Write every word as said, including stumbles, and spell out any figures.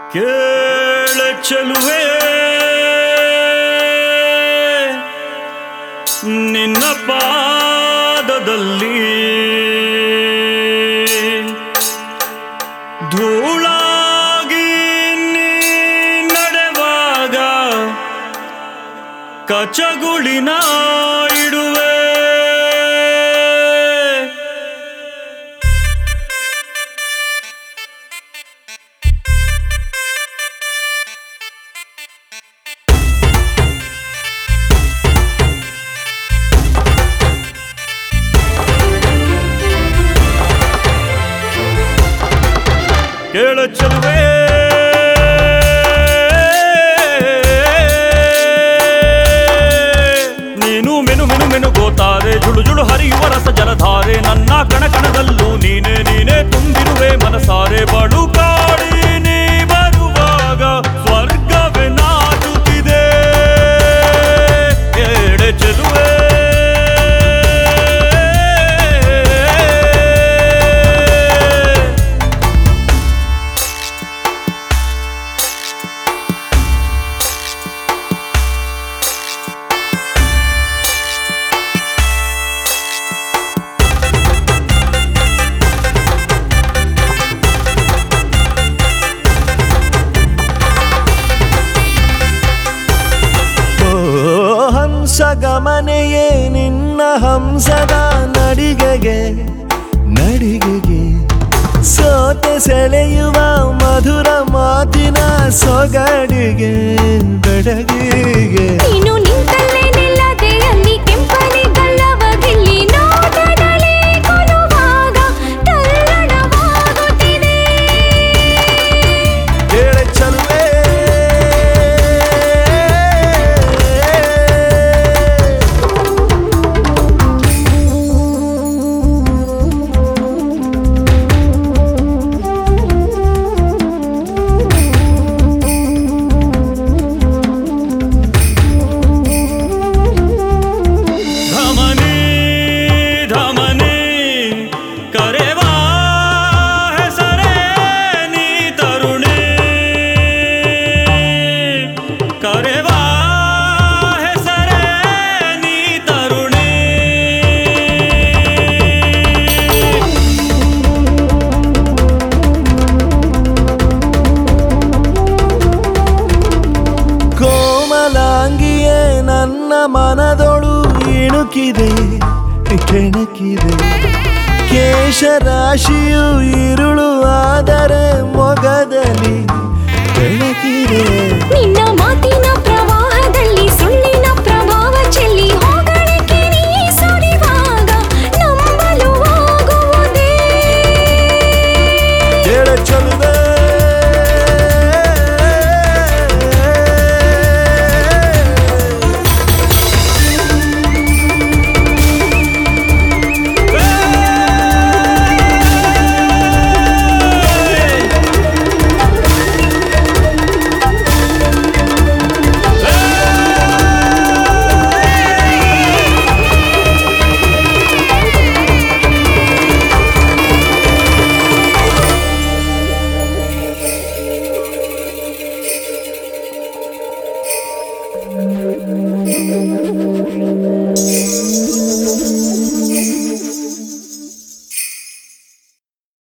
ಕೇಳ ಚೆಲುವೆ ನಿನ್ನ ಪಾದದಲ್ಲಿ ಧೂಳಾಗಿ ನೀ ನಡೆವಾಗ ಕಚಗುಳಿನ ಇಡುವೆ. ಕೇಳ ಚೆಲುವೆ ನೀನು ಮೆನು ಮೆನು ಮೆನು ಗೋತಾರೆ ಜುಳು ಜುಳು ಹರಿಯುವ ರಸ ಜಲಧಾರೆ ನನ್ನ ಕಣ ಕಣದಲ್ಲೂ ನೀನೆ ನೀನೆ ತುಂಬಿರುವೆ ಮನಸಾರೆ ಬಡು ಕಾಡಿ ನೀ ಬರುವಾಗ ಸ್ವರ್ಗವೇ ನಾಚುತ್ತಿದೆ. ಕೇಳ ಚೆಲುವೆ ಹಂಸಗಮನೆಯೇ ನಿನ್ನ ಹಂಸದ ನಡಿಗೆಗೆ ನಡಿಗೆಗೆ ಸೋತೆ ಸೆಳೆಯುವ ಮಧುರ ಮಾತಿನ ಸೊಗಡಿಗೆ ಬೆಡಗಿಗೆ ನೀನು ನಿಂತಲ್ಲೇ ನಿಲ್ಲದೆ ಅಲ್ಲಿ ಕೆಂಪನೆ ಗಲ್ಲವಗಿಲ್ಲಿ ನೋಟದಲ್ಲಿ ಕೊಲುವಾಗ ತಲ್ಲಣವಾಗುತ್ತಿದೆ. ಕೇಳ ಚೆಲುವೆ ಕೋಮಲಾಂಗಿಯೇ ನನ್ನ ಮನದೊಳು ಇಣುಕಿದೆ ಕೆಣಕಿದೆ. ಕೇಶರಾಶಿಯು ಇರುಳು ಆದರೆ ಮೊಗದಲ್ಲಿ ಬೆಳಕಿದೆ. ನಿನ್ನ ಮಾತಿನ